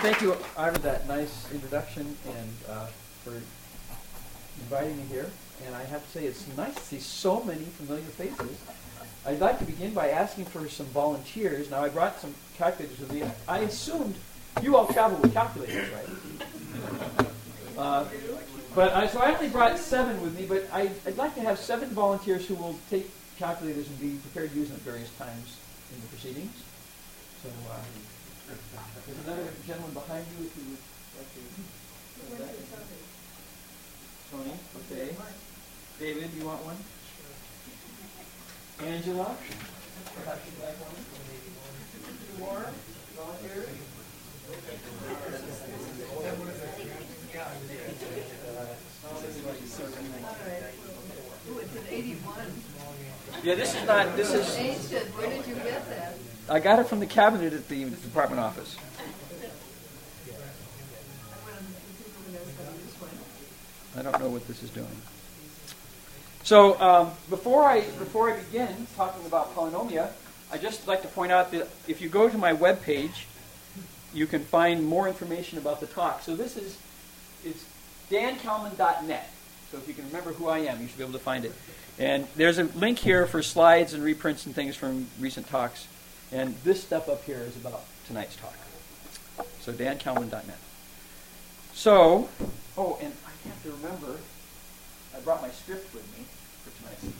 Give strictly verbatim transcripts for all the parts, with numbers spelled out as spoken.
thank you, Ira, for that nice introduction and uh, for inviting me here. And I have to say, it's nice to see so many familiar faces. I'd like to begin by asking for some volunteers. Now, I brought some calculators with me. I assumed you all travel with calculators, right? Uh, but I, so I only brought seven with me, but I, I'd like to have seven volunteers who will take calculators and be prepared to use them at various times in the proceedings. So uh, there's another gentleman behind you if you would like to. Tony, okay. David, you want one? Angela? Perhaps you'd like one? Two more volunteers? Ooh, it's an eighty-one. Yeah, this is not, this is... Ancient. Where did you get that? I got it from the cabinet at the department office. I don't know what this is doing. So um, before I before I begin talking about polynomia, I'd just like to point out that if you go to my webpage, you can find more information about the talk. So this is it's dan kalman dot net. So if you can remember who I am, you should be able to find it. And there's a link here for slides and reprints and things from recent talks. And this stuff up here is about tonight's talk. So dan kalman dot net. So, oh, and I have to remember, I brought my script with me for tonight's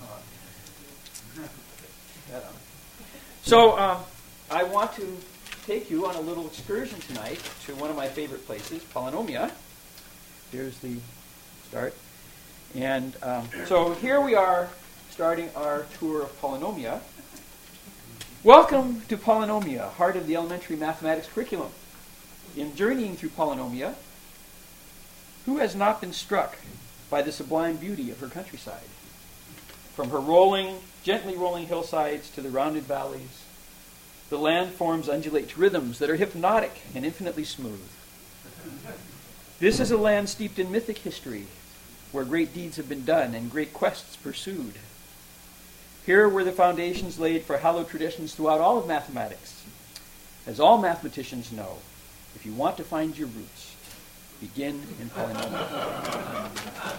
talk. So um, I want to take you on a little excursion tonight to one of my favorite places, Polynomia. Here's the start. And um, so here we are starting our tour of Polynomia. Welcome to Polynomia, heart of the elementary mathematics curriculum. In journeying through Polynomia, who has not been struck by the sublime beauty of her countryside? From her rolling, gently rolling hillsides to the rounded valleys, the landforms undulate to rhythms that are hypnotic and infinitely smooth. This is a land steeped in mythic history, where great deeds have been done and great quests pursued. Here were the foundations laid for hallowed traditions throughout all of mathematics. As all mathematicians know, if you want to find your roots, begin in polynomial.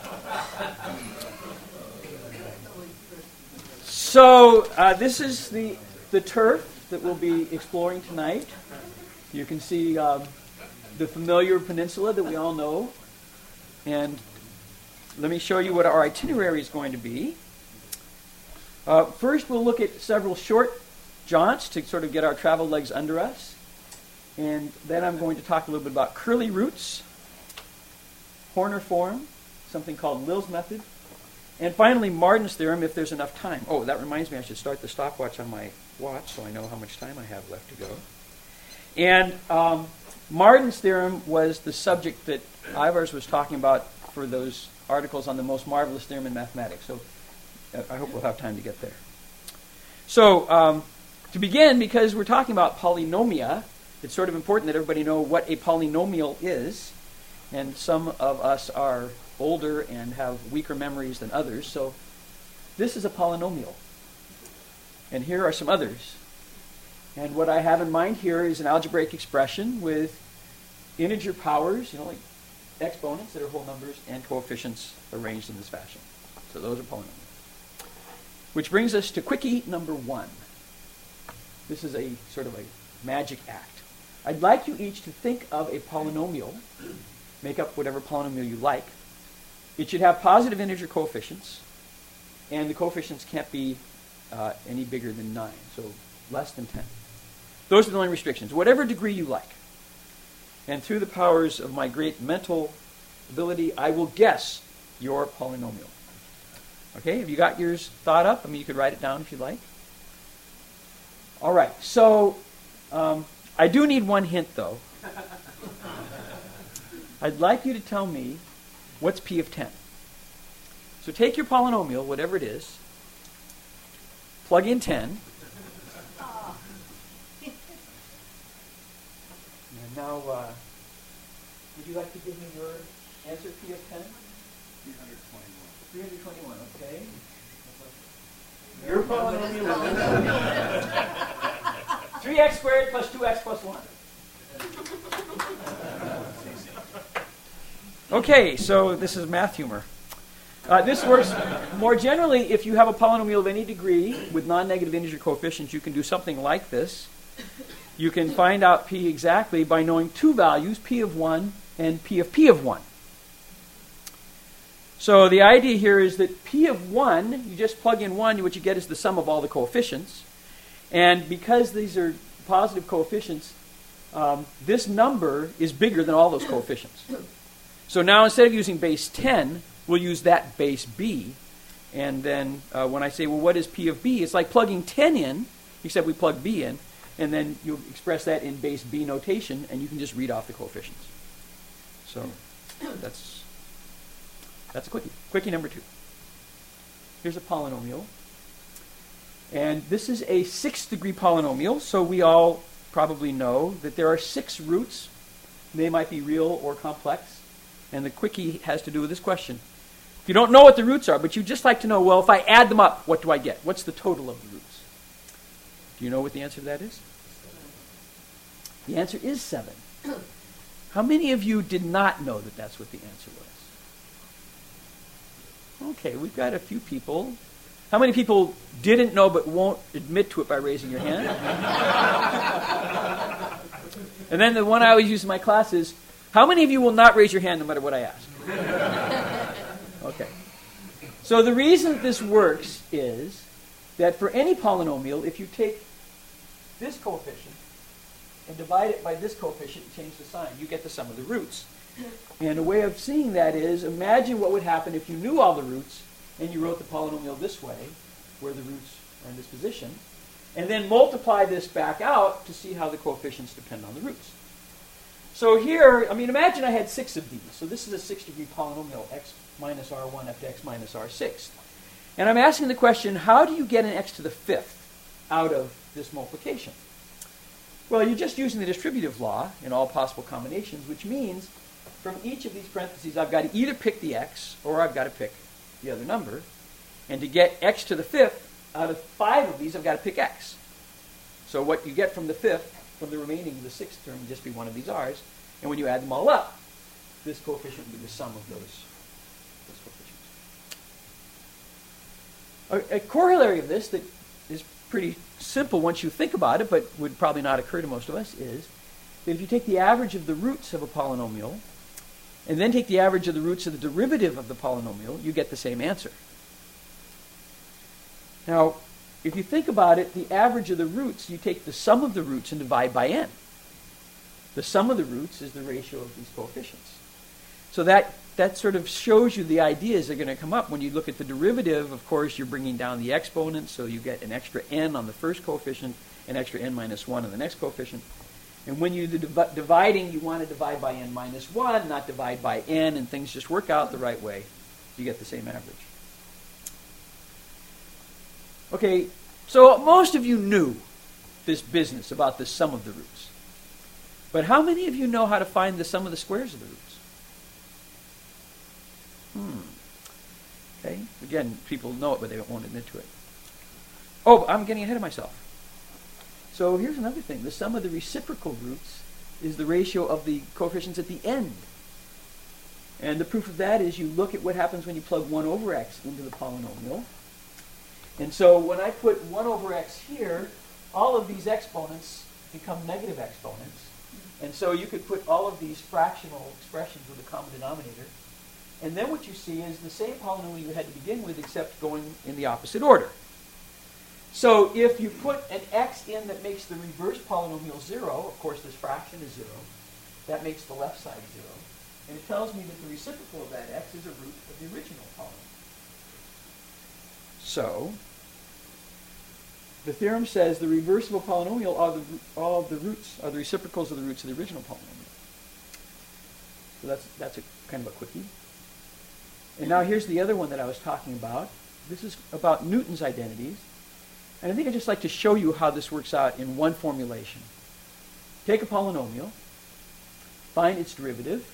So uh, this is the, the turf that we'll be exploring tonight. You can see um, the familiar peninsula that we all know. And let me show you what our itinerary is going to be. Uh, first, we'll look at several short jaunts to sort of get our travel legs under us. And then I'm going to talk a little bit about curly roots, Horner form, something called Lill's method, and finally Martin's theorem if there's enough time. Oh, that reminds me I should start the stopwatch on my watch so I know how much time I have left to go. And um, Martin's theorem was the subject that Ivars was talking about for those articles on the most marvelous theorem in mathematics. So uh, I hope we'll have time to get there. So um, to begin, because we're talking about polynomia, it's sort of important that everybody know what a polynomial is. And some of us are older and have weaker memories than others. So this is a polynomial. And here are some others. And what I have in mind here is an algebraic expression with integer powers, you know, like exponents that are whole numbers, and coefficients arranged in this fashion. So those are polynomials. Which brings us to quickie number one. This is a sort of a magic act. I'd like you each to think of a polynomial. Make up whatever polynomial you like. It should have positive integer coefficients, and the coefficients can't be uh, any bigger than nine, so less than ten. Those are the only restrictions, whatever degree you like. And through the powers of my great mental ability, I will guess your polynomial. Okay, have you got yours thought up? I mean, you could write it down if you'd like. All right, so um, I do need one hint, though. I'd like you to tell me what's P of ten. So take your polynomial, whatever it is, plug in ten. And now, uh, would you like to give me your answer, P of ten? three hundred twenty-one. three hundred twenty-one, okay. Your polynomial is three x squared plus two x plus one. Okay, so this is math humor. Uh, this works more generally if you have a polynomial of any degree with non-negative integer coefficients. You can do something like this. You can find out p exactly by knowing two values, p of one and p of p of one. So the idea here is that p of one, you just plug in one, what you get is the sum of all the coefficients. And because these are positive coefficients, um, this number is bigger than all those coefficients. So now instead of using base ten, we'll use that base b. And then uh, when I say, well, what is p of b? It's like plugging ten in, except we plug b in. And then you express that in base b notation, and you can just read off the coefficients. So that's, that's a quickie. Quickie number two. Here's a polynomial. And this is a sixth degree polynomial, so we all probably know that there are six roots. They might be real or complex. And the quickie has to do with this question. If you don't know what the roots are, but you just like to know, well, if I add them up, what do I get? What's the total of the roots? Do you know what the answer to that is? The answer is seven. How many of you did not know that that's what the answer was? Okay, we've got a few people. How many people didn't know but won't admit to it by raising your hand? And then the one I always use in my class is, how many of you will not raise your hand no matter what I ask? Okay. So the reason that this works is that for any polynomial, if you take this coefficient and divide it by this coefficient and change the sign, you get the sum of the roots. And a way of seeing that is, imagine what would happen if you knew all the roots and you wrote the polynomial this way, where the roots are in this position, and then multiply this back out to see how the coefficients depend on the roots. So here, I mean, imagine I had six of these. So this is a six-degree polynomial, x minus r one up to x minus r six. And I'm asking the question, how do you get an x to the fifth out of this multiplication? Well, you're just using the distributive law in all possible combinations, which means from each of these parentheses, I've got to either pick the x or I've got to pick the other number. And to get x to the fifth, out of five of these, I've got to pick x. So what you get from the fifth, from the remaining, the sixth term, would just be one of these r's. And when you add them all up, this coefficient would be the sum of those, those coefficients. A, a corollary of this that is pretty simple once you think about it, but would probably not occur to most of us, is that if you take the average of the roots of a polynomial, and then take the average of the roots of the derivative of the polynomial, you get the same answer. Now, if you think about it, the average of the roots, you take the sum of the roots and divide by n. The sum of the roots is the ratio of these coefficients. So that, that sort of shows you the ideas that are going to come up. When you look at the derivative, of course, you're bringing down the exponent, so you get an extra n on the first coefficient, an extra n minus one on the next coefficient. And when you're div- dividing, you want to divide by n minus one, not divide by n, and things just work out the right way. You get the same average. Okay, so most of you knew this business about the sum of the roots. But how many of you know how to find the sum of the squares of the roots? Hmm. Okay, again, people know it, but they won't admit to it. Oh, I'm getting ahead of myself. So here's another thing. The sum of the reciprocal roots is the ratio of the coefficients at the end. And the proof of that is you look at what happens when you plug one over x into the polynomial. And so when I put one over x here, all of these exponents become negative exponents. And so you could put all of these fractional expressions with a common denominator. And then what you see is the same polynomial you had to begin with, except going in the opposite order. So if you put an x in that makes the reverse polynomial zero, of course this fraction is zero, that makes the left side zero. And it tells me that the reciprocal of that x is a root of the original polynomial. So the theorem says the reverse of a polynomial are the, all of the roots, are the reciprocals of the roots of the original polynomial. So that's, that's a kind of a quickie. And now here's the other one that I was talking about. This is about Newton's identities. And I think I'd just like to show you how this works out in one formulation. Take a polynomial, find its derivative,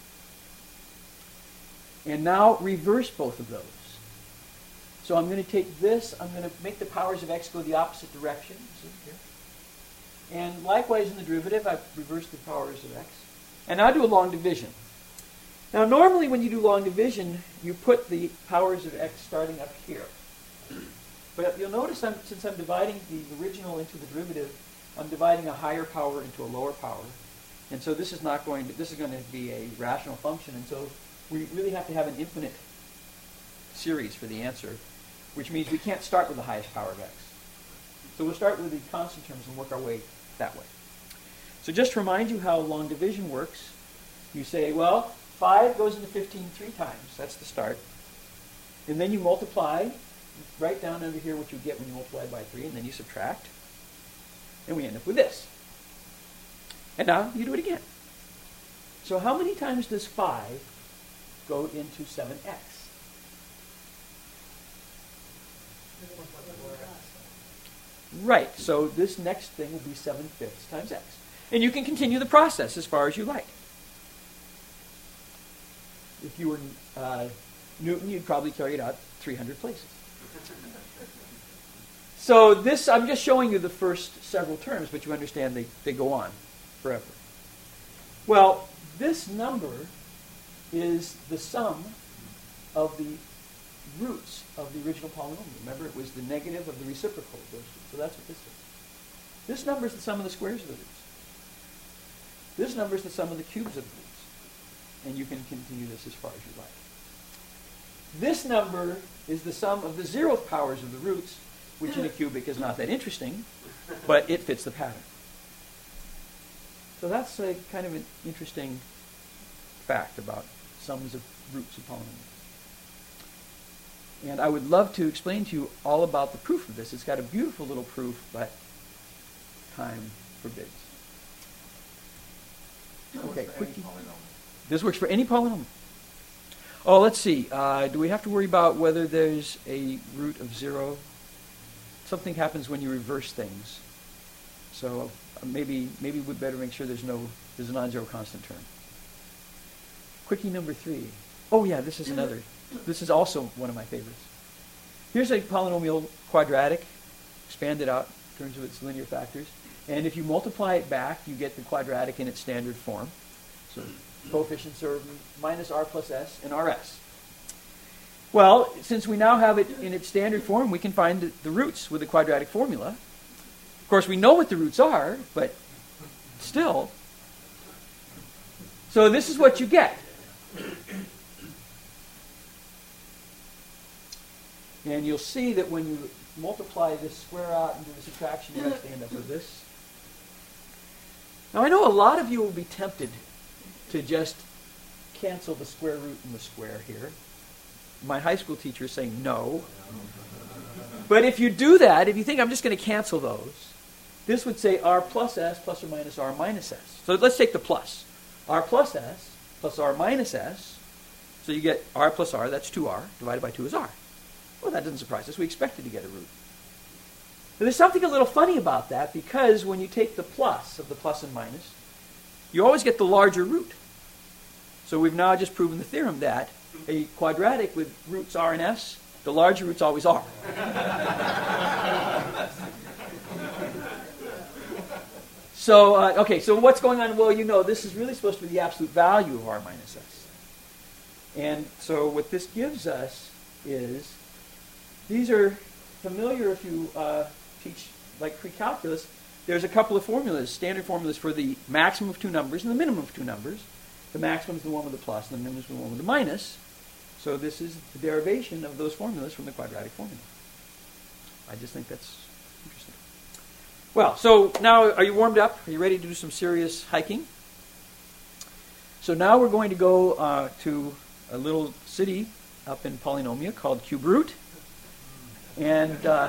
and now reverse both of those. So I'm going to take this, I'm going to make the powers of x go the opposite direction. See here? And likewise in the derivative, I've reversed the powers of x. And now do a long division. Now, normally when you do long division, you put the powers of x starting up here. But you'll notice I'm, since I'm dividing the original into the derivative, I'm dividing a higher power into a lower power. And so this is not going to, this is going to be a rational function. And so we really have to have an infinite series for the answer, which means we can't start with the highest power of x. So we'll start with the constant terms and work our way that way. So just to remind you how long division works, you say, well, five goes into fifteen three times. That's the start. And then you multiply, write down under here what you get when you multiply by three, and then you subtract. And we end up with this. And now you do it again. So how many times does five go into seven x? Right, so this next thing will be seven fifths times x. And you can continue the process as far as you like. If you were uh, Newton, you'd probably carry it out three hundred places. So this, I'm just showing you the first several terms, but you understand they, they go on forever. Well, this number is the sum of the roots of the original polynomial. Remember, it was the negative of the reciprocal of those two. So that's what this is. This number is the sum of the squares of the roots. This number is the sum of the cubes of the roots. And you can continue this as far as you like. This number is the sum of the zeroth powers of the roots, which in a cubic is not that interesting, but it fits the pattern. So that's a kind of an interesting fact about sums of roots of polynomials. And I would love to explain to you all about the proof of this. It's got a beautiful little proof, but time forbids. Okay, quickie. This works for any polynomial. Oh, let's see. Uh, do we have to worry about whether there's a root of zero? Something happens when you reverse things. So uh, maybe maybe we'd better make sure there's no there's a non-zero constant term. Quickie number three. Oh yeah, this is another. This is also one of my favorites. Here's a polynomial quadratic, expanded out in terms of its linear factors. And if you multiply it back, you get the quadratic in its standard form. So coefficients are minus r plus s and rs. Well, since we now have it in its standard form, we can find the, the roots with the quadratic formula. Of course, we know what the roots are, but still. So this is what you get. And you'll see that when you multiply this square out and do the subtraction, you actually end up with this. Now, I know a lot of you will be tempted to just cancel the square root and the square here. My high school teacher is saying no. But if you do that, if you think I'm just going to cancel those, this would say r plus s plus or minus r minus s. So let's take the plus. R plus s plus r minus s. So you get r plus r, that's two r, divided by two is r. Well, that doesn't surprise us. We expected to get a root. But there's something a little funny about that, because when you take the plus of the plus and minus, you always get the larger root. So we've now just proven the theorem that a quadratic with roots r and s, the larger root's always r. So, uh, okay, so what's going on? Well, you know, this is really supposed to be the absolute value of r minus s. And so what this gives us is, these are familiar if you uh, teach like pre-calculus. There's a couple of formulas, standard formulas for the maximum of two numbers and the minimum of two numbers. The maximum is the one with the plus, and the minimum is the one with the minus. So this is the derivation of those formulas from the quadratic formula. I just think that's interesting. Well, so now are you warmed up? Are you ready to do some serious hiking? So now we're going to go uh, to a little city up in Polynomia called Cube Root, and uh,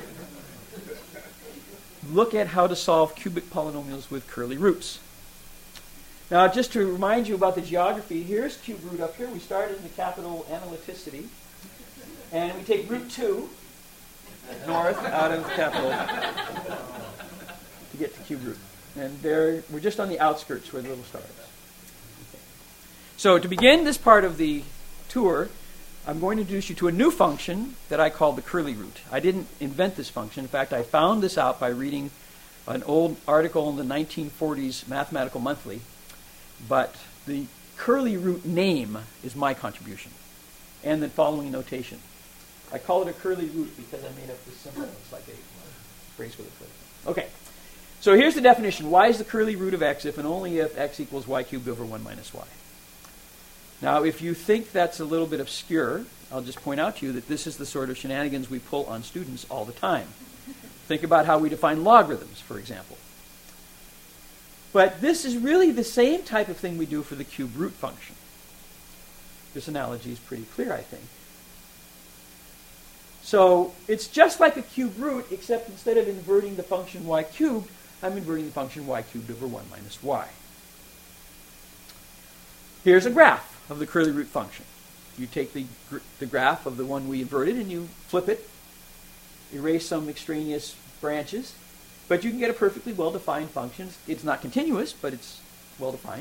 look at how to solve cubic polynomials with curly roots. Now, just to remind you about the geography, here's cube root up here. We started in the capital Analyticity, and we take root two north out of capital to get to cube root. And there, we're just on the outskirts where the little star is. Okay. So to begin this part of the tour, I'm going to introduce you to a new function that I call the curly root. I didn't invent this function. In fact, I found this out by reading an old article in the nineteen forties Mathematical Monthly. But the curly root name is my contribution, and the following notation. I call it a curly root because I made up this symbol. It's like a brace with a curly. Okay, so here's the definition. Y is the curly root of x if and only if x equals y cubed over one minus y. Now, if you think that's a little bit obscure, I'll just point out to you that this is the sort of shenanigans we pull on students all the time. Think about how we define logarithms, for example. But this is really the same type of thing we do for the cube root function. This analogy is pretty clear, I think. So it's just like a cube root, except instead of inverting the function y cubed, I'm inverting the function y cubed over one minus y. Here's a graph of the curly root function. You take the, gr the graph of the one we inverted and you flip it, erase some extraneous branches, but you can get a perfectly well-defined function. It's not continuous, but it's well-defined.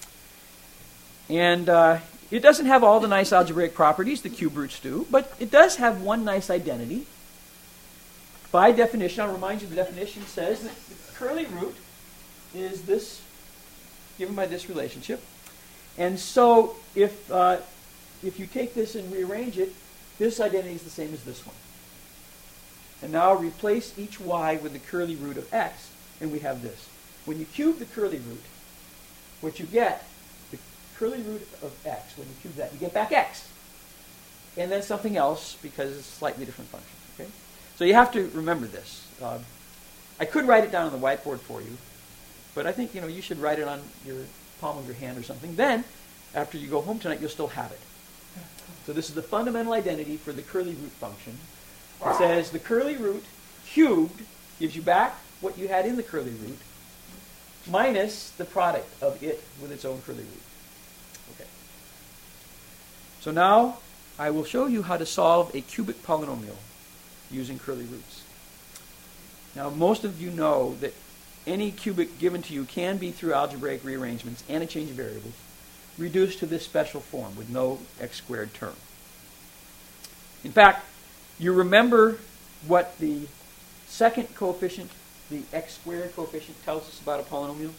And uh, it doesn't have all the nice algebraic properties the cube roots do, but it does have one nice identity. By definition, I'll remind you the definition says that the curly root is this, given by this relationship. And so if, uh, if you take this and rearrange it, this identity is the same as this one. And now replace each y with the curly root of x, and we have this. When you cube the curly root, what you get, the curly root of x, when you cube that, you get back x. And then something else, because it's a slightly different function. Okay? So you have to remember this. Uh, I could write it down on the whiteboard for you, but I think you know you should write it on your palm of your hand or something. Then, after you go home tonight, you'll still have it. So this is the fundamental identity for the curly root function. It says the curly root cubed gives you back what you had in the curly root minus the product of it with its own curly root. Okay. So now I will show you how to solve a cubic polynomial using curly roots. Now most of you know that any cubic given to you can be, through algebraic rearrangements and a change of variables, reduced to this special form with no x squared term. In fact, you remember what the second coefficient, the x squared coefficient, tells us about a polynomial?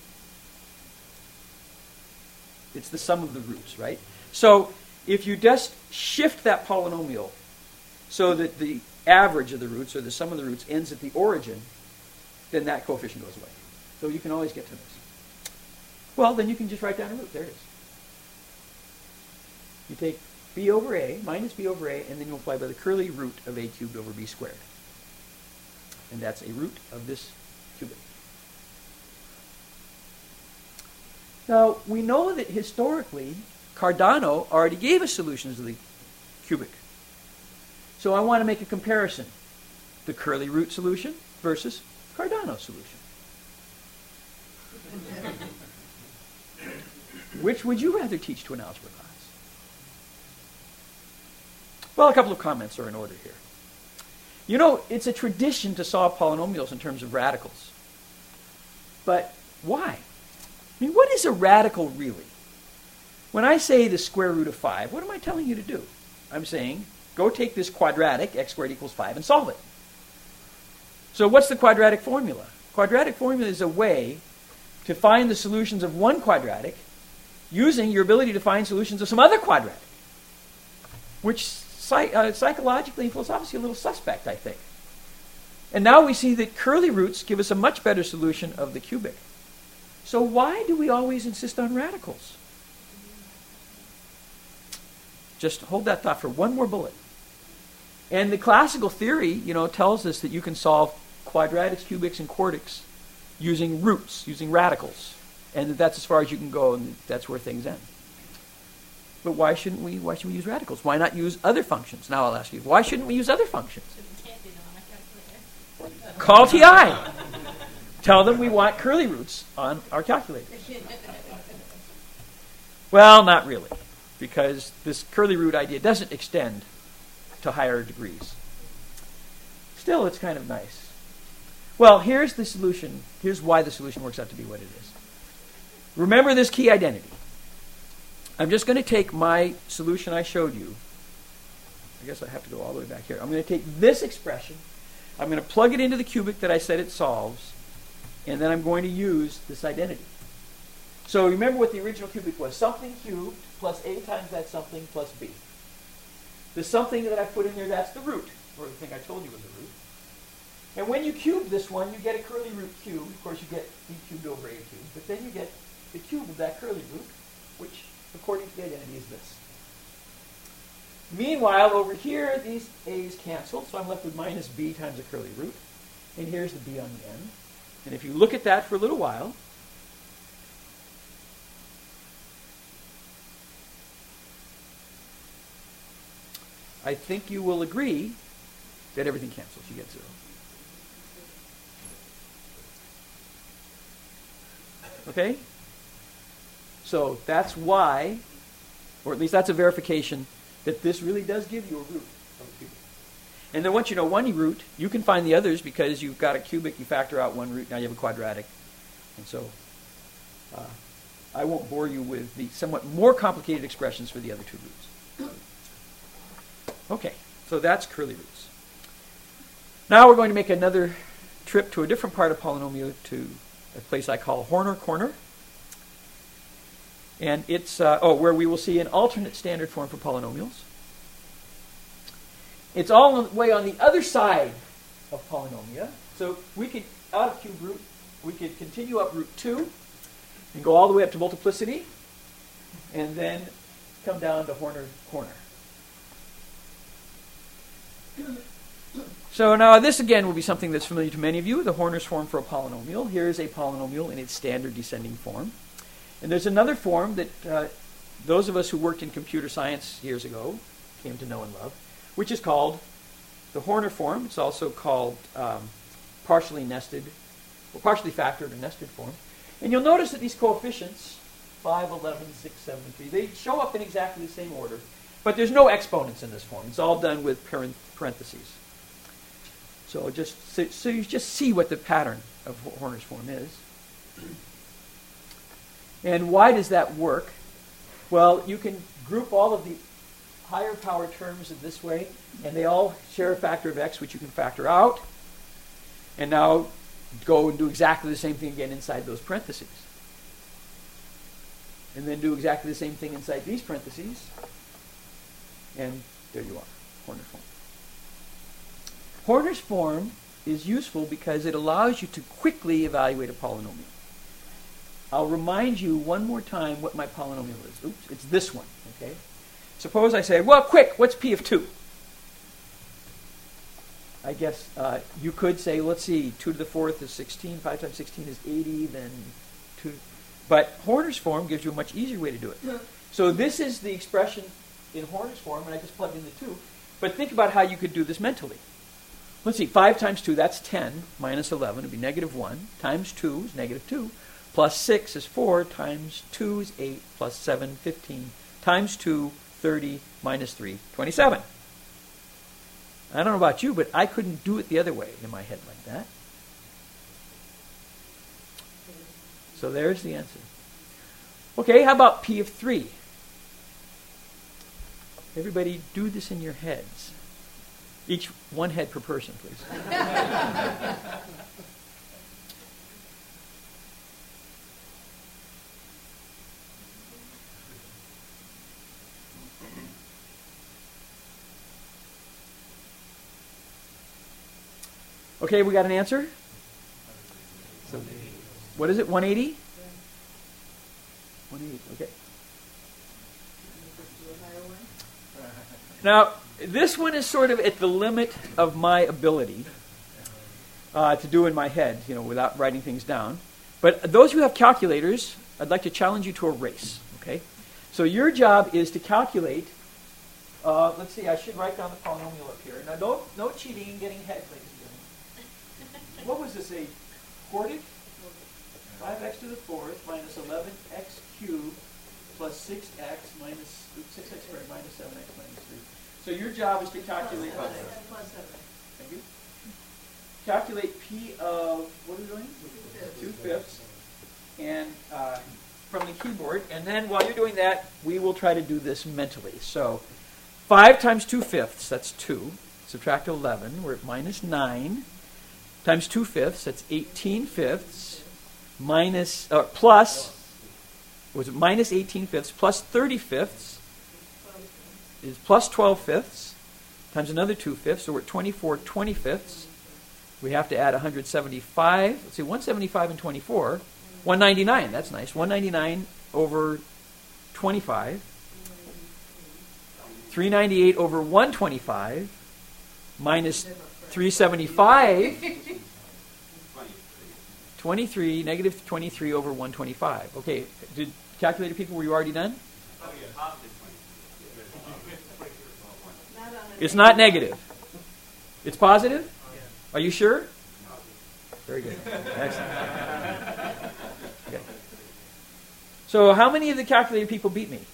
It's the sum of the roots, right? So if you just shift that polynomial so that the average of the roots, or the sum of the roots, ends at the origin, then that coefficient goes away. So you can always get to this. Well, then you can just write down a root. There it is. You take b over a minus b over a, and then you multiply by the curly root of a cubed over b squared. And that's a root of this cubic. Now, we know that historically, Cardano already gave us solutions to the cubic. So I want to make a comparison. The curly root solution versus Cardano's solution. Which would you rather teach to an algebra class? Well, a couple of comments are in order here. You know, it's a tradition to solve polynomials in terms of radicals. But why? I mean, what is a radical really? When I say the square root of five, what am I telling you to do? I'm saying, go take this quadratic, x squared equals five, and solve it. So what's the quadratic formula? Quadratic formula is a way to find the solutions of one quadratic using your ability to find solutions of some other quadratic, which psych uh, psychologically and philosophically is a little suspect, I think. And now we see that curly roots give us a much better solution of the cubic. So why do we always insist on radicals? Just hold that thought for one more bullet. And the classical theory, you know, tells us that you can solve quadratics, cubics, and quartics using roots, using radicals. And that that's as far as you can go, and that's where things end. But why shouldn't we, why should we use radicals? Why not use other functions? Now I'll ask you, why shouldn't we use other functions? Call T I. Tell them we want curly roots on our calculators. Well, not really, because this curly root idea doesn't extend to higher degrees. Still, it's kind of nice. Well, here's the solution. Here's why the solution works out to be what it is. Remember this key identity. I'm just going to take my solution I showed you. I guess I have to go all the way back here. I'm going to take this expression. I'm going to plug it into the cubic that I said it solves. And then I'm going to use this identity. So remember what the original cubic was. Something cubed plus a times that something plus b. The something that I put in there, that's the root, or the thing I told you was the root. And when you cube this one, you get a curly root cubed. Of course, you get b cubed over a cubed. But then you get the cube of that curly root, which, according to the identity, is this. Meanwhile, over here, these a's cancel, so I'm left with minus b times the curly root. And here's the b on the end. And if you look at that for a little while, I think you will agree that everything cancels. You get zero. Okay? So that's why, or at least that's a verification, that this really does give you a root of a cubic. And then once you know one root, you can find the others because you've got a cubic, you factor out one root, now you have a quadratic. And so uh, I won't bore you with the somewhat more complicated expressions for the other two roots. Okay, so that's curly roots. Now we're going to make another trip to a different part of polynomial, to a place I call Horner Corner. And it's, uh, oh, where we will see an alternate standard form for polynomials. It's all the way on the other side of polynomia. So we could, out of cube root, we could continue up root two and go all the way up to multiplicity and then come down to Horner Corner. So now this again will be something that's familiar to many of you, the Horner's form for a polynomial. Here is a polynomial in its standard descending form. And there's another form that uh, those of us who worked in computer science years ago came to know and love, which is called the Horner form. It's also called um, partially nested, or partially factored or nested form. And you'll notice that these coefficients, five, eleven, six, seven, three, they show up in exactly the same order. But there's no exponents in this form. It's all done with parentheses. So just so, so you just see what the pattern of Horner's form is. And why does that work? Well, you can group all of the higher power terms in this way, and they all share a factor of x, which you can factor out. And now go and do exactly the same thing again inside those parentheses. And then do exactly the same thing inside these parentheses. And there you are, Horner's form. Horner's form is useful because it allows you to quickly evaluate a polynomial. I'll remind you one more time what my polynomial is. Oops, it's this one, okay? Suppose I say, well, quick, what's p of two? I guess uh, you could say, let's see, two to the fourth is sixteen, five times sixteen is eighty, then two. But Horner's form gives you a much easier way to do it. So this is the expression in Horner's form, and I just plugged in the two. But think about how you could do this mentally. Let's see, five times two, that's ten, minus eleven, would be negative one, times two is negative two, plus six is four, times two is eight, plus seven, fifteen, times two, thirty, minus three, twenty-seven. I don't know about you, but I couldn't do it the other way in my head like that. So there's the answer. Okay, how about p of three? Everybody do this in your heads. Each one head per person, please. Okay, we got an answer? So, what is it, one eighty? one eighty, okay. Now, this one is sort of at the limit of my ability uh, to do in my head, you know, without writing things down. But those who have calculators, I'd like to challenge you to a race, okay? So your job is to calculate, uh, let's see, I should write down the polynomial up here. Now, no, no cheating and getting ahead, ladies and gentlemen. What was this, a quartic? five x to the fourth minus eleven x cubed plus six x minus, oops, six x squared minus seven x minus three. So your job is to calculate, plus seven. Plus seven. Thank you. Calculate p of, what are we doing? Two fifths. And uh, from the keyboard. And then while you're doing that, we will try to do this mentally. So five times two fifths, that's two. Subtract eleven, we're at minus nine. Times two fifths, that's eighteen fifths. Minus, uh, plus was it minus eighteen fifths plus thirty fifths is plus twelve fifths times another two fifths, so we're at twenty-four twenty-fifths. We have to add one hundred seventy-five. Let's see, one hundred seventy-five and twenty-four. one hundred ninety-nine, that's nice. one hundred ninety-nine over twenty-five. three hundred ninety-eight over one hundred twenty-five minus three hundred seventy-five. twenty-three, negative twenty-three over one hundred twenty-five. Okay, did calculator people, were you already done? It's not negative. It's positive? Are you sure? Very good. Excellent. Okay. So how many of the calculator people beat me?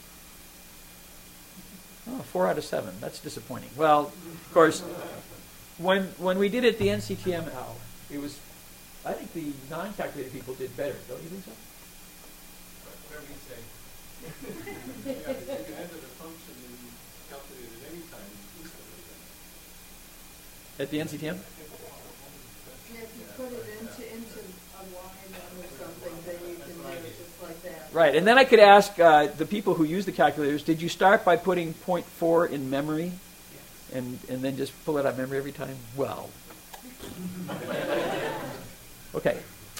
Oh, four out of seven. That's disappointing. Well, of course, when when we did it, the N C T M, Al, it was, I think the non-calculator people did better. Don't you think so? Whatever you say. Yeah, you can enter the function and calculate it any time instantly. At the N C T M? Yeah, if you put it into, into a line or something, then you can do it just like that. Right, and then I could ask uh, the people who use the calculators, did you start by putting zero point four in memory and, and then just pull it out of memory every time? Well. Okay.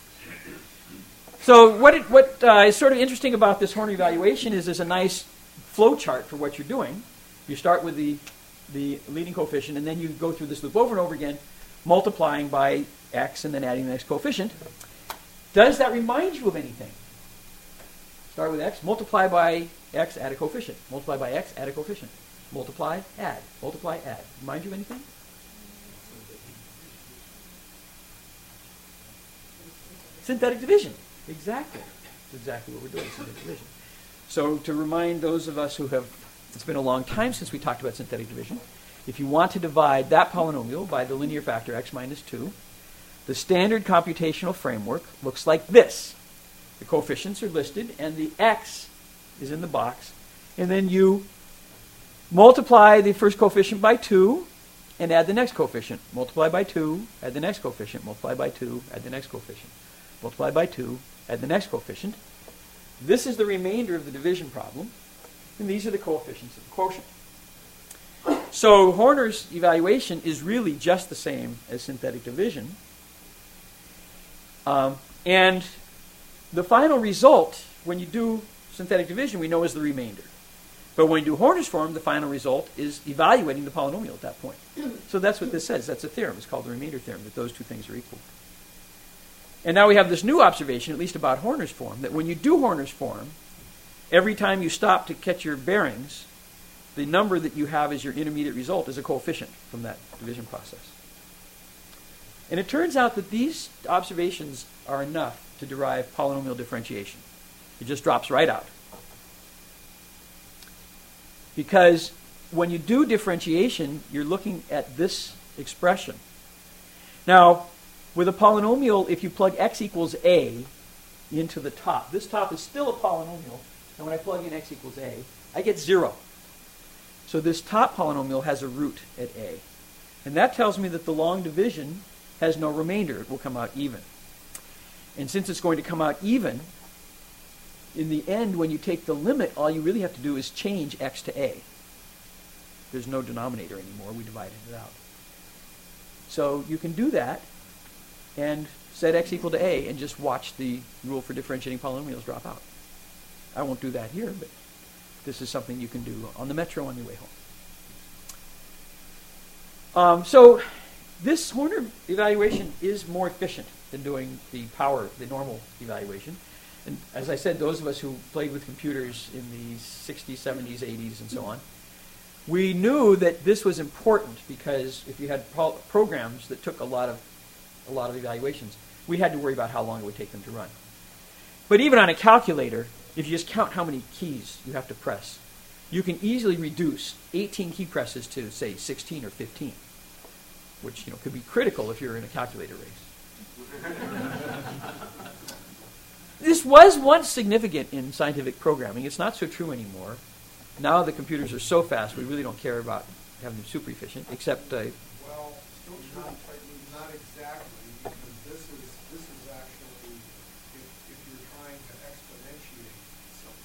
So what it, what uh, is sort of interesting about this Horner evaluation is there's a nice flow chart for what you're doing. You start with the, the leading coefficient, and then you go through this loop over and over again, multiplying by x and then adding the next coefficient. Does that remind you of anything? Start with x, multiply by x, add a coefficient. Multiply by x, add a coefficient. Multiply, add. Multiply, add. Remind you of anything? Synthetic division. Exactly. That's exactly what we're doing, synthetic division. So to remind those of us who have, it's been a long time since we talked about synthetic division, if you want to divide that polynomial by the linear factor x minus two, the standard computational framework looks like this. The coefficients are listed, and the x is in the box. And then you multiply the first coefficient by two and add the next coefficient. Multiply by two, add the next coefficient. Multiply by two, add the next coefficient. Multiply by two, add the next coefficient. This is the remainder of the division problem, and these are the coefficients of the quotient. So Horner's evaluation is really just the same as synthetic division. Um, and the final result, when you do synthetic division, we know is the remainder. But when you do Horner's form, the final result is evaluating the polynomial at that point. So that's what this says. That's a theorem. It's called the remainder theorem, that those two things are equal. And now we have this new observation, at least about Horner's form, that when you do Horner's form, every time you stop to catch your bearings, the number that you have as your intermediate result is a coefficient from that division process. And it turns out that these observations are enough to derive polynomial differentiation. It just drops right out. Because when you do differentiation, you're looking at this expression. Now, with a polynomial, if you plug x equals a into the top, this top is still a polynomial, and when I plug in x equals a, I get zero. So this top polynomial has a root at a. And that tells me that the long division has no remainder. It will come out even. And since it's going to come out even, in the end, when you take the limit, all you really have to do is change x to a. There's no denominator anymore. We divided it out. So you can do that and set x equal to a and just watch the rule for differentiating polynomials drop out. I won't do that here, but this is something you can do on the metro on your way home. Um, so this Horner evaluation is more efficient than doing the power, the normal evaluation. And as I said, those of us who played with computers in the sixties, seventies, eighties, and so on, we knew that this was important because if you had pro programs that took a lot of a lot of evaluations, we had to worry about how long it would take them to run. But even on a calculator, if you just count how many keys you have to press, you can easily reduce eighteen key presses to, say, sixteen or fifteen, which you know could be critical if you're in a calculator race. This was once significant in scientific programming. It's not so true anymore. Now the computers are so fast, we really don't care about having them super efficient, except... Uh, well, still true, but not exactly, because this is, this is actually, if, if you're trying to exponentiate something,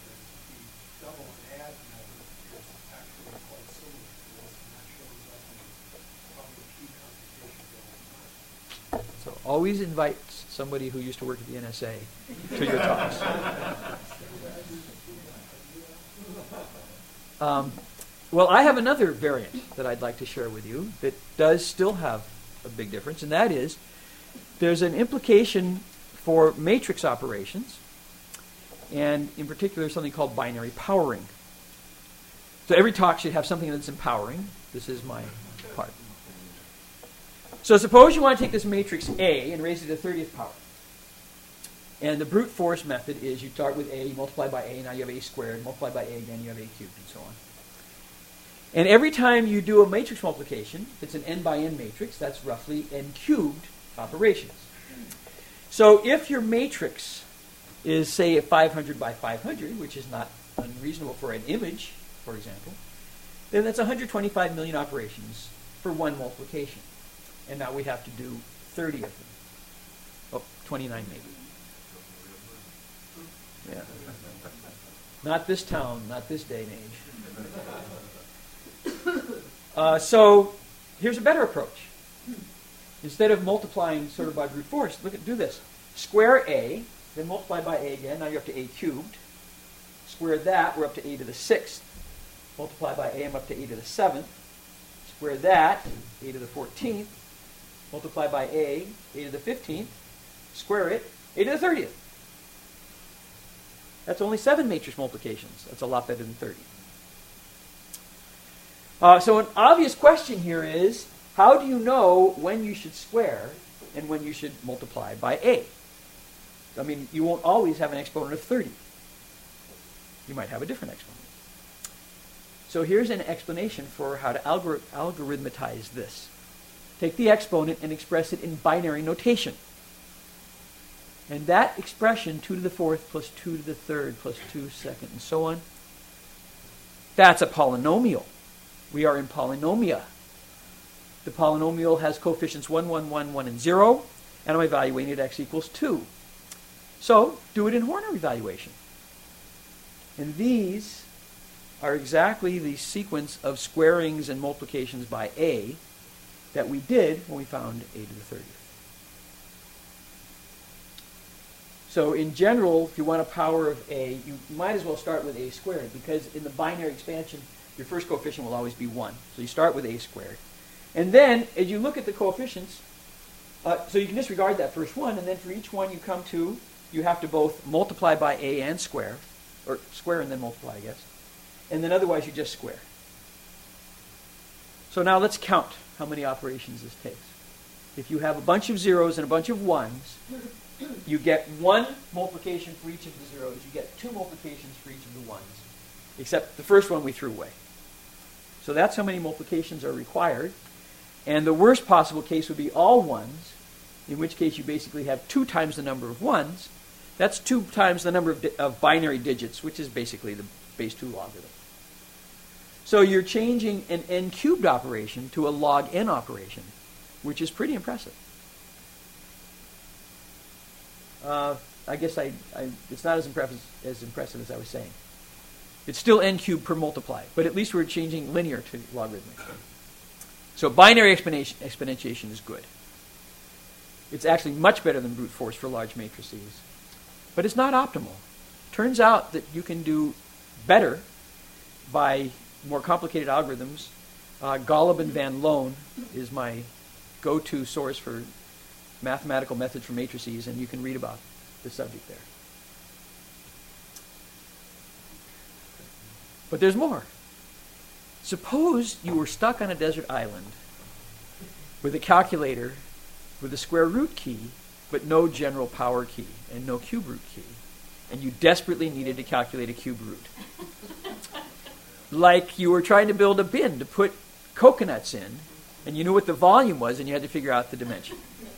Always invite somebody who used to work at the N S A to your talks. Um, well, I have another variant that I'd like to share with you that does still have a big difference, and that is there's an implication for matrix operations, and in particular something called binary powering. So every talk should have something that's empowering. This is my part. So suppose you want to take this matrix A and raise it to the thirtieth power. And the brute force method is you start with A, you multiply by A, now you have A squared, multiply by A again, you have A cubed, and so on. And every time you do a matrix multiplication, if it's an n by n matrix, that's roughly n cubed operations. So if your matrix is, say, a five hundred by five hundred, which is not unreasonable for an image, for example, then that's one hundred twenty-five million operations for one multiplication. And now we have to do thirty of them. Oh, twenty-nine maybe. Yeah. Not this town, not this day and age. Uh, so here's a better approach. Instead of multiplying sort of by brute force, look at do this. Square A, then multiply by A again. Now you're up to A cubed. Square that, we're up to A to the sixth. Multiply by A, I'm up to A to the seventh. Square that, A to the fourteenth. Multiply by A, A to the fifteenth. Square it, A to the thirtieth. That's only seven matrix multiplications. That's a lot better than thirty. Uh, so an obvious question here is, how do you know when you should square and when you should multiply by A? I mean, you won't always have an exponent of thirty. You might have a different exponent. So here's an explanation for how to algor- algorithmatize this. Take the exponent and express it in binary notation. And that expression, two to the fourth plus two to the third plus two second and so on, that's a polynomial. We are in polynomia. The polynomial has coefficients one, one, one, one, and zero, and I'm evaluating at x equals two. So do it in Horner evaluation. And these are exactly the sequence of squarings and multiplications by A that we did when we found A to the thirtieth. So in general, if you want a power of A, you might as well start with A squared, because in the binary expansion, your first coefficient will always be one. So you start with A squared. And then, as you look at the coefficients, uh, so you can disregard that first one, and then for each one you come to, you have to both multiply by A and square, or square and then multiply, I guess. And then otherwise you just square. So now let's count how many operations this takes. If you have a bunch of zeros and a bunch of ones, you get one multiplication for each of the zeros. You get two multiplications for each of the ones, except the first one we threw away. So that's how many multiplications are required. And the worst possible case would be all ones, in which case you basically have two times the number of ones. That's two times the number of, di- of binary digits, which is basically the base two logarithm. So you're changing an n cubed operation to a log n operation, which is pretty impressive. Uh, I guess I, I, it's not as impressive, as impressive as I was saying. It's still n cubed per multiply, but at least we're changing linear to logarithmic. So binary exponenti- exponentiation is good. It's actually much better than brute force for large matrices. But it's not optimal. Turns out that you can do better by more complicated algorithms. Uh, Golub and Van Loan is my go-to source for mathematical methods for matrices, and you can read about the subject there. But there's more. Suppose you were stuck on a desert island with a calculator with a square root key, but no general power key and no cube root key, and you desperately needed to calculate a cube root. Like you were trying to build a bin to put coconuts in, and you knew what the volume was, and you had to figure out the dimension.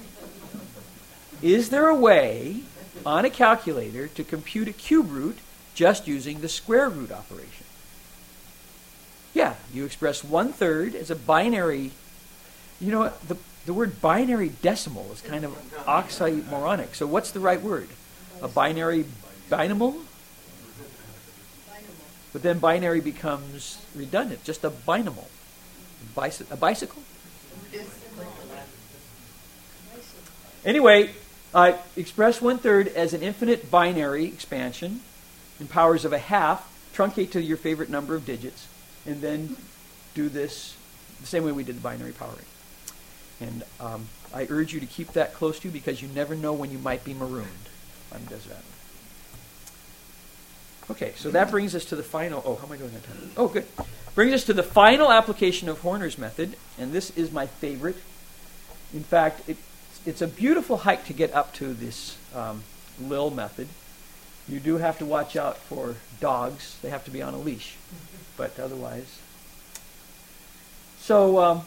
Is there a way on a calculator to compute a cube root just using the square root operation? Yeah, you express one-third as a binary. You know, the, the word binary decimal is kind of oxymoronic. So what's the right word? A binary binimal? But then binary becomes redundant, just a binimal. Bicy- a bicycle? Anyway, uh, express one-third as an infinite binary expansion in powers of a half, truncate to your favorite number of digits, and then do this the same way we did the binary powering. And um, I urge you to keep that close to you because you never know when you might be marooned on a desert island. Okay, so that brings us to the final, oh, how am I going on time? Oh, good. Brings us to the final application of Horner's method, and this is my favorite. In fact, it, it's a beautiful hike to get up to this um, Lill method. You do have to watch out for dogs. They have to be on a leash, but otherwise. So, um,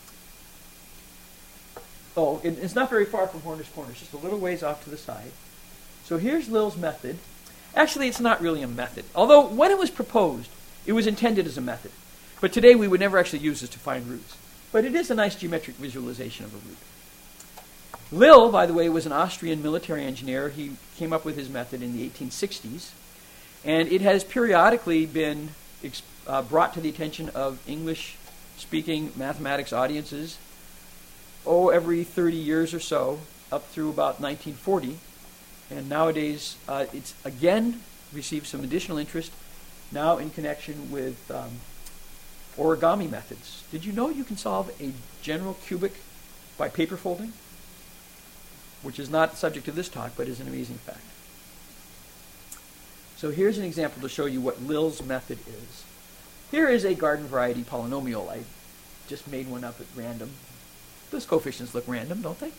oh, it, it's not very far from Horner's Corner. It's just a little ways off to the side. So here's Lill's method. Actually, it's not really a method. Although, when it was proposed, it was intended as a method. But today, we would never actually use this to find roots. But it is a nice geometric visualization of a root. Lill, by the way, was an Austrian military engineer. He came up with his method in the eighteen sixties. And it has periodically been ex- uh, brought to the attention of English-speaking mathematics audiences, oh, every thirty years or so, up through about nineteen forty. And nowadays, uh, it's again received some additional interest now in connection with um, origami methods. Did you know you can solve a general cubic by paper folding? Which is not subject to this talk, but is an amazing fact. So here's an example to show you what Lill's method is. Here is a garden variety polynomial. I just made one up at random. Those coefficients look random, don't they?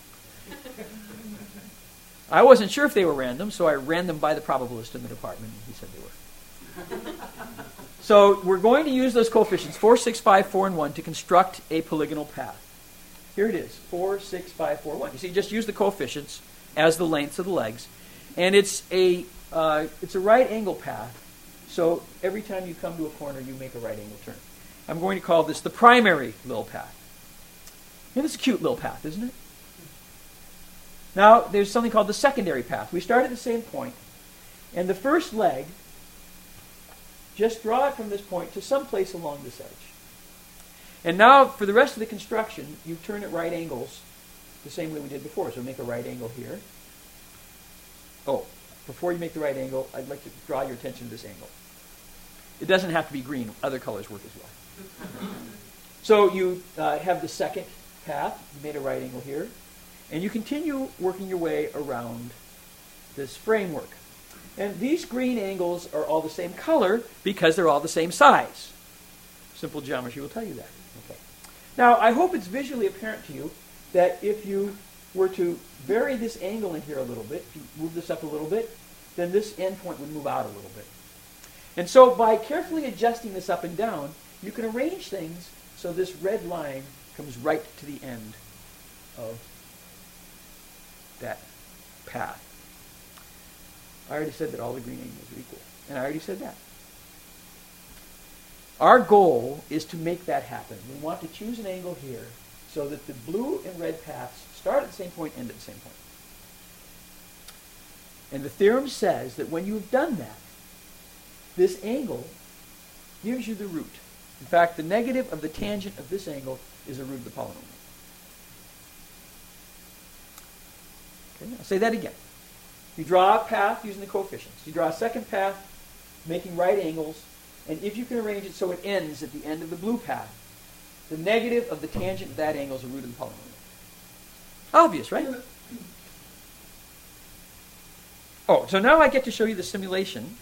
I wasn't sure if they were random, so I ran them by the probabilist in the department, and he said they were. So we're going to use those coefficients, four, six, five, four, and one, to construct a polygonal path. Here it is, four, six, five, four, one. You see, just use the coefficients as the lengths of the legs. And it's a, uh, it's a right angle path, so every time you come to a corner, you make a right angle turn. I'm going to call this the primary Lill path. And it's a cute Lill path, isn't it? Now, there's something called the secondary path. We start at the same point, and the first leg, just draw it from this point to some place along this edge. And now, for the rest of the construction, you turn at right angles the same way we did before. So make a right angle here. Oh, before you make the right angle, I'd like to draw your attention to this angle. It doesn't have to be green. Other colors work as well. So you uh, have the second path. You made a right angle here. And you continue working your way around this framework. And these green angles are all the same color because they're all the same size. Simple geometry will tell you that. Okay. Now, I hope it's visually apparent to you that if you were to vary this angle in here a little bit, if you move this up a little bit, then this endpoint would move out a little bit. And so by carefully adjusting this up and down, you can arrange things so this red line comes right to the end of that path. I already said that all the green angles are equal. And I already said that. Our goal is to make that happen. We want to choose an angle here so that the blue and red paths start at the same point, end at the same point. And the theorem says that when you've done that, this angle gives you the root. In fact, the negative of the tangent of this angle is a root of the polynomial. Okay, I'll say that again. You draw a path using the coefficients. You draw a second path making right angles, and if you can arrange it so it ends at the end of the blue path, the negative of the tangent of that angle is a root of the polynomial. Obvious, right? Oh, so now I get to show you the simulation.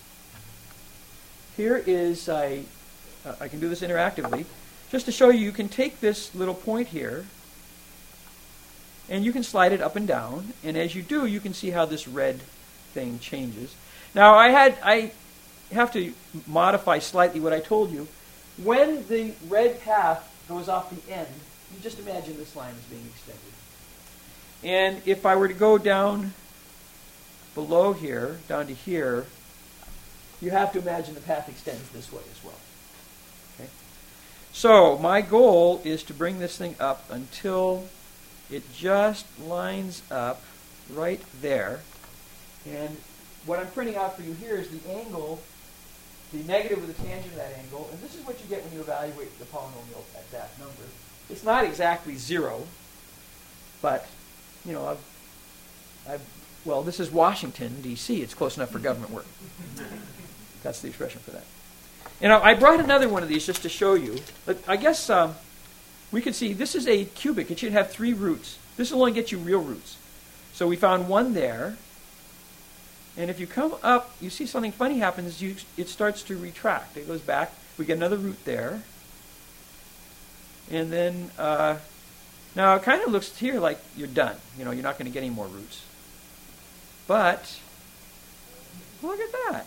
Here is, I, uh, I can do this interactively, just to show you, you can take this little point here, and you can slide it up and down, and as you do, you can see how this red thing changes. Now, I had I have to modify slightly what I told you. When the red path goes off the end, you just imagine this line is being extended. And if I were to go down below here, down to here, you have to imagine the path extends this way as well. Okay? So, my goal is to bring this thing up until it just lines up right there. And what I'm printing out for you here is the angle, the negative of the tangent of that angle. And this is what you get when you evaluate the polynomial at that number. It's not exactly zero, but you know, I've, I've, well, this is Washington, D C It's close enough for government work. That's the expression for that. And I I brought another one of these just to show you. But I guess um, we could see this is a cubic. It should have three roots. This will only get you real roots. So we found one there. And if you come up, you see something funny happens. You, it starts to retract. It goes back. We get another root there. And then, uh, now it kind of looks here like you're done. You know, you're not going to get any more roots. But, look at that.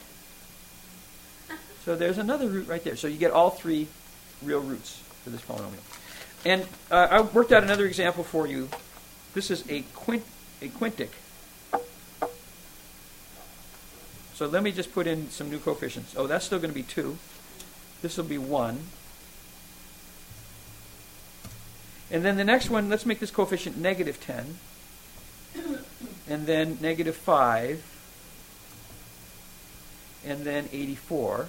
So there's another root right there. So you get all three real roots for this polynomial. And uh, I worked out another example for you. This is a quint a quintic. So let me just put in some new coefficients. Oh, that's still going to be two. This will be one. And then the next one, let's make this coefficient negative ten. And then negative five. And then eighty-four.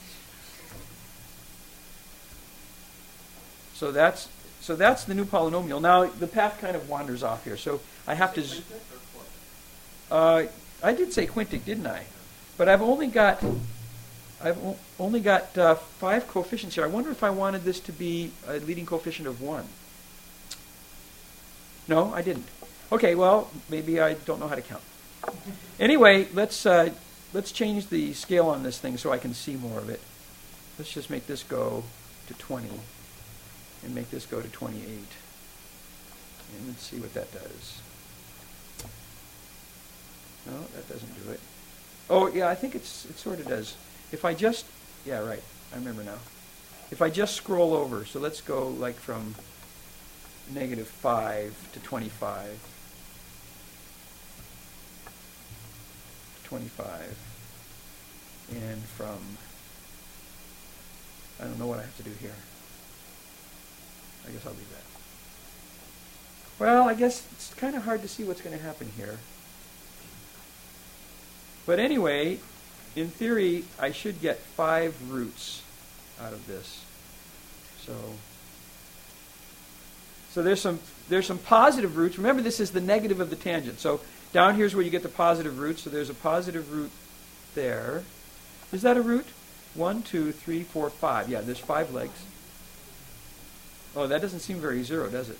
So that's so that's the new polynomial. Now the path kind of wanders off here. So I have to. Z- uh, I did say quintic, didn't I? But I've only got I've o- only got uh, five coefficients here. I wonder if I wanted this to be a leading coefficient of one. No, I didn't. Okay, well maybe I don't know how to count. Anyway, let's uh, let's change the scale on this thing so I can see more of it. Let's just make this go to twenty. And make this go to twenty-eight. And let's see what that does. No, that doesn't do it. Oh, yeah, I think it's it sort of does. If I just, yeah, right, I remember now. If I just scroll over, so let's go like from negative five to twenty-five. twenty-five. And from, I don't know what I have to do here. I guess I'll leave that. Well, I guess it's kind of hard to see what's going to happen here. But anyway, in theory, I should get five roots out of this. So, so there's some there's some positive roots. Remember, this is the negative of the tangent. So down here's where you get the positive roots. So there's a positive root there. Is that a root? One, two, three, four, five. Yeah, there's five legs. Oh, that doesn't seem very zero, does it?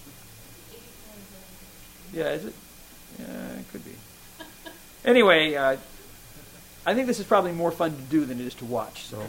Yeah, is it? Yeah, it could be. Anyway, uh, I think this is probably more fun to do than it is to watch. So,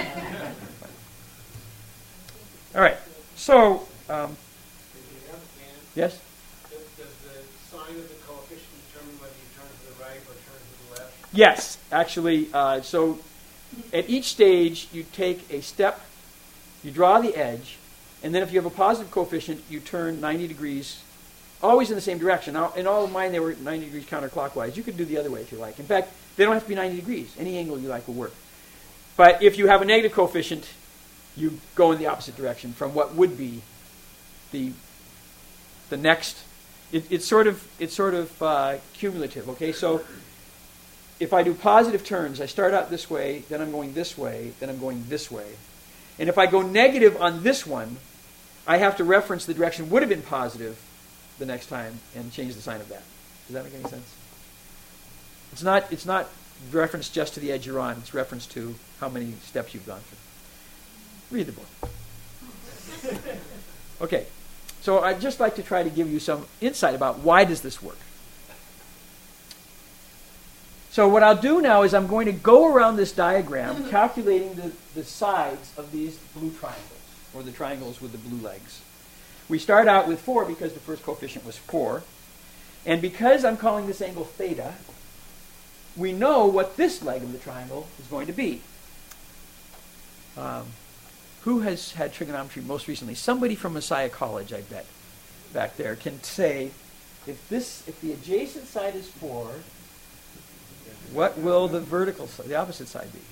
all right. So, um, yes. Does, does the sign of the coefficient determine whether you turn to the right or turn to the left? Yes, actually. Uh, so, at each stage, you take a step, you draw the edge. And then if you have a positive coefficient, you turn ninety degrees, always in the same direction. Now, in all of mine, they were ninety degrees counterclockwise. You could do the other way if you like. In fact, they don't have to be ninety degrees. Any angle you like will work. But if you have a negative coefficient, you go in the opposite direction from what would be the the next. It, it's sort of it's sort of uh, cumulative. Okay, so if I do positive turns, I start out this way, then I'm going this way, then I'm going this way. And if I go negative on this one, I have to reference the direction would have been positive the next time and change the sign of that. Does that make any sense? It's not it's not reference just to the edge you're on. It's reference to how many steps you've gone through. Read the book. Okay. So I'd just like to try to give you some insight about why does this work. So what I'll do now is I'm going to go around this diagram calculating the, the sides of these blue triangles, or the triangles with the blue legs. We start out with four because the first coefficient was four. And because I'm calling this angle theta, we know what this leg of the triangle is going to be. Um, who has had trigonometry most recently? Somebody from Messiah College, I bet, back there, can say, if this, if the adjacent side is four, what will the vertical side, the opposite side be?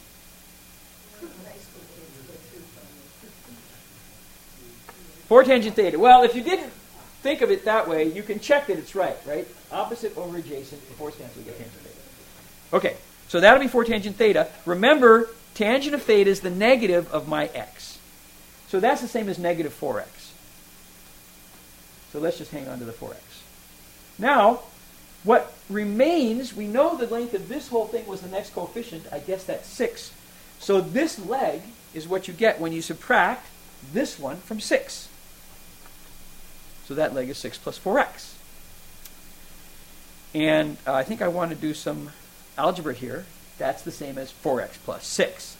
four tangent theta. Well, if you didn't think of it that way, you can check that it's right, right? Opposite over adjacent, before cancel, we get tangent theta. Okay, so that'll be four tangent theta. Remember, tangent of theta is the negative of my x. So that's the same as negative four x. So let's just hang on to the four x. Now, what remains, we know the length of this whole thing was the next coefficient. I guess that's six. So this leg is what you get when you subtract this one from six. So that leg is six plus four x. And uh, I think I want to do some algebra here. That's the same as four x plus six.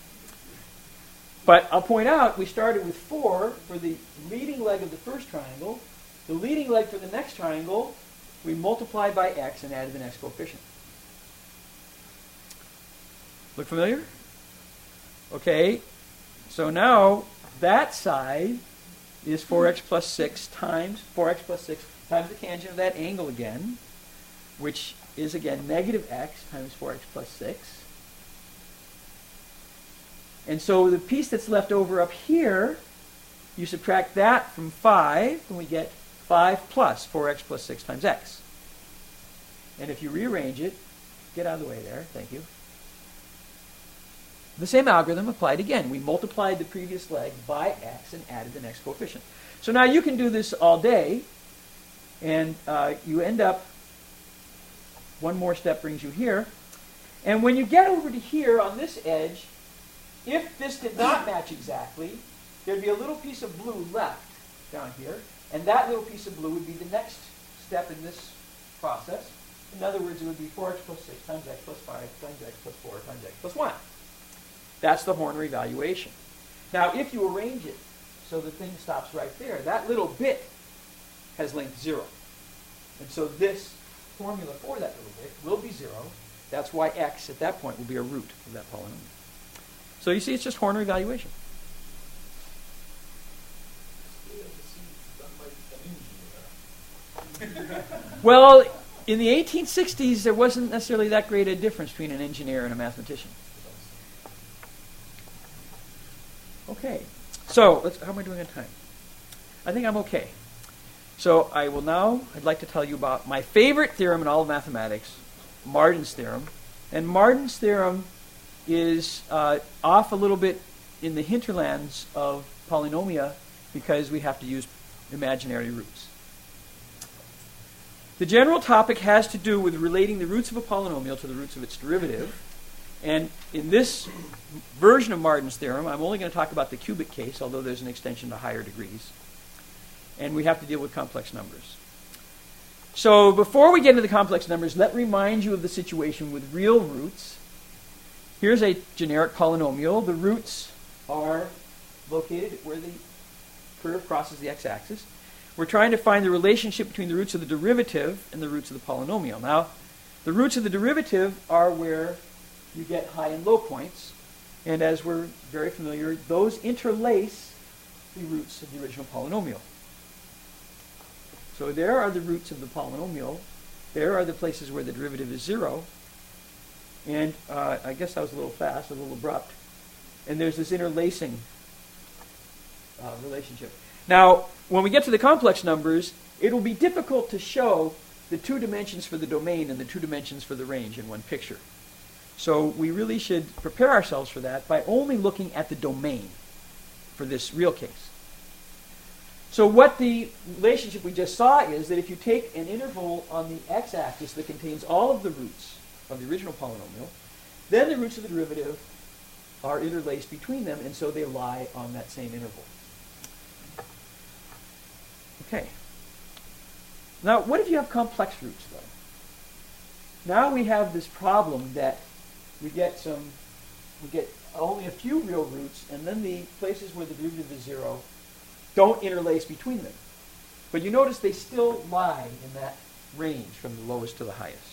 But I'll point out, we started with four for the leading leg of the first triangle. The leading leg for the next triangle, we multiplied by x and added the next coefficient. Look familiar? Okay, so now that side is four x plus six times four x plus six times the tangent of that angle again, which is again negative x times four x plus six. And so the piece that's left over up here, you subtract that from five, and we get five plus four x plus six times x. And if you rearrange it, get out of the way there, thank you. The same algorithm applied again. We multiplied the previous leg by x and added the next coefficient. So now you can do this all day, and uh, you end up, one more step brings you here. And when you get over to here on this edge, if this did not match exactly, there'd be a little piece of blue left down here, and that little piece of blue would be the next step in this process. In other words, it would be four x plus six times x plus five times x plus four times x plus one. That's the Horner evaluation. Now, if you arrange it so the thing stops right there, that little bit has length zero. And so this formula for that little bit will be zero. That's why x at that point will be a root of that polynomial. So you see, it's just Horner evaluation. Well, in the eighteen sixties, there wasn't necessarily that great a difference between an engineer and a mathematician. Okay, so let's, how am I doing on time? I think I'm okay. So I will now, I'd like to tell you about my favorite theorem in all of mathematics, Marden's theorem. And Marden's theorem is uh, off a little bit in the hinterlands of polynomia because we have to use imaginary roots. The general topic has to do with relating the roots of a polynomial to the roots of its derivative. And in this version of Marden's theorem, I'm only going to talk about the cubic case, although there's an extension to higher degrees. And we have to deal with complex numbers. So before we get into the complex numbers, let me remind you of the situation with real roots. Here's a generic polynomial. The roots are located where the curve crosses the x-axis. We're trying to find the relationship between the roots of the derivative and the roots of the polynomial. Now, the roots of the derivative are where you get high and low points. And as we're very familiar, those interlace the roots of the original polynomial. So there are the roots of the polynomial. There are the places where the derivative is zero. And uh, I guess I was a little fast, a little abrupt. And there's this interlacing uh, relationship. Now, when we get to the complex numbers, it will be difficult to show the two dimensions for the domain and the two dimensions for the range in one picture. So we really should prepare ourselves for that by only looking at the domain for this real case. So what the relationship we just saw is that if you take an interval on the x-axis that contains all of the roots of the original polynomial, then the roots of the derivative are interlaced between them, and so they lie on that same interval. Okay. Now, what if you have complex roots, though? Now we have this problem that we get some, we get only a few real roots, and then the places where the derivative is zero don't interlace between them. But you notice they still lie in that range from the lowest to the highest.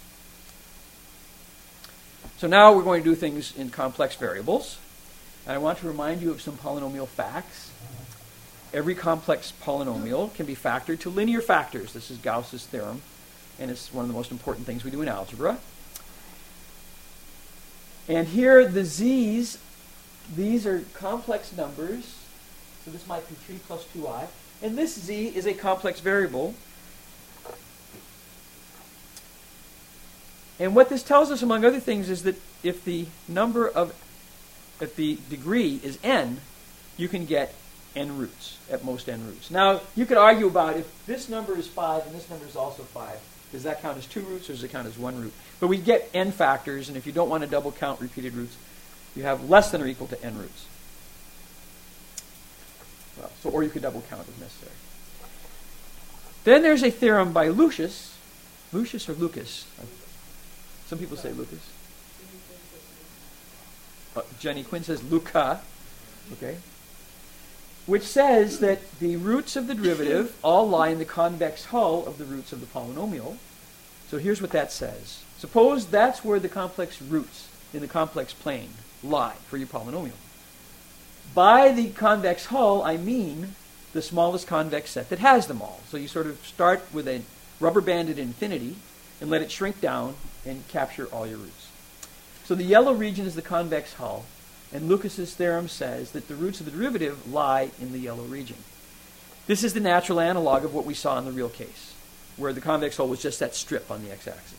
So now we're going to do things in complex variables. And I want to remind you of some polynomial facts. Every complex polynomial can be factored to linear factors. This is Gauss's theorem, and it's one of the most important things we do in algebra. And here the z's, these are complex numbers. So this might be three plus two i. And this z is a complex variable. And what this tells us, among other things, is that if the number of, if the degree is n, you can get n roots, at most n roots. Now, you could argue about if this number is five and this number is also five, does that count as two roots or does it count as one root? But we get n factors, and if you don't want to double count repeated roots, you have less than or equal to n roots. Well, so, or you could double count if necessary. Then there's a theorem by Lucius. Lucius or Lucas? Some people say Lucas. Uh, Jenny Quinn says Luca. Okay. Which says that the roots of the derivative all lie in the convex hull of the roots of the polynomial. So here's what that says. Suppose that's where the complex roots in the complex plane lie for your polynomial. By the convex hull, I mean the smallest convex set that has them all. So you sort of start with a rubber-banded infinity and let it shrink down and capture all your roots. So the yellow region is the convex hull, and Lucas's theorem says that the roots of the derivative lie in the yellow region. This is the natural analog of what we saw in the real case, where the convex hull was just that strip on the x-axis.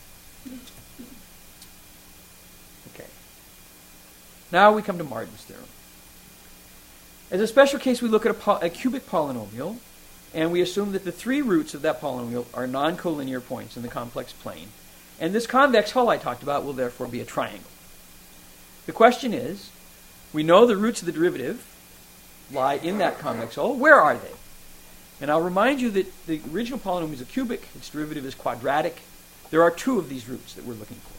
Okay. Now we come to Martin's theorem. As a special case, we look at a, po- a cubic polynomial, and we assume that the three roots of that polynomial are non-collinear points in the complex plane. And this convex hull I talked about will therefore be a triangle. The question is, we know the roots of the derivative lie in that convex hull. Where are they? And I'll remind you that the original polynomial is a cubic. Its derivative is quadratic. There are two of these roots that we're looking for.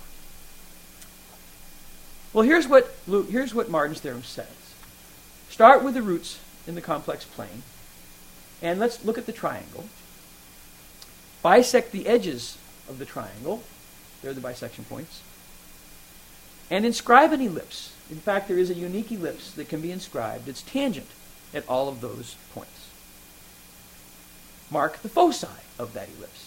Well, here's what, here's what Martin's theorem says. Start with the roots in the complex plane, and let's look at the triangle. Bisect the edges of the triangle. They're the bisection points. And inscribe an ellipse. In fact, there is a unique ellipse that can be inscribed. It's tangent at all of those points. Mark the foci of that ellipse.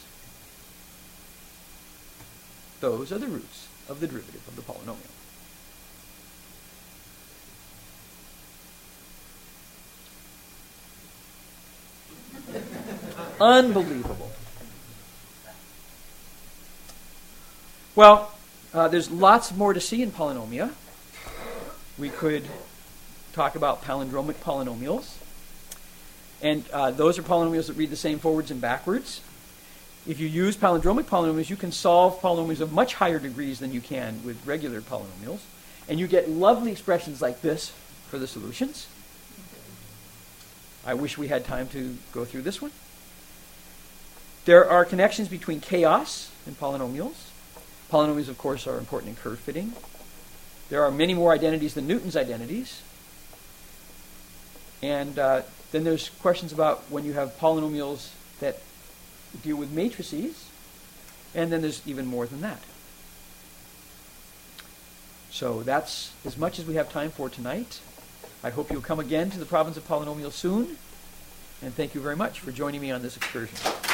Those are the roots of the derivative of the polynomial. Unbelievable. Well, uh, there's lots more to see in polynomia. We could talk about palindromic polynomials. And uh, those are polynomials that read the same forwards and backwards. If you use palindromic polynomials, you can solve polynomials of much higher degrees than you can with regular polynomials. And you get lovely expressions like this for the solutions. I wish we had time to go through this one. There are connections between chaos and polynomials. Polynomials, of course, are important in curve fitting. There are many more identities than Newton's identities. And uh, then there's questions about when you have polynomials that deal with matrices. And then there's even more than that. So that's as much as we have time for tonight. I hope you'll come again to the province of polynomials soon. And thank you very much for joining me on this excursion.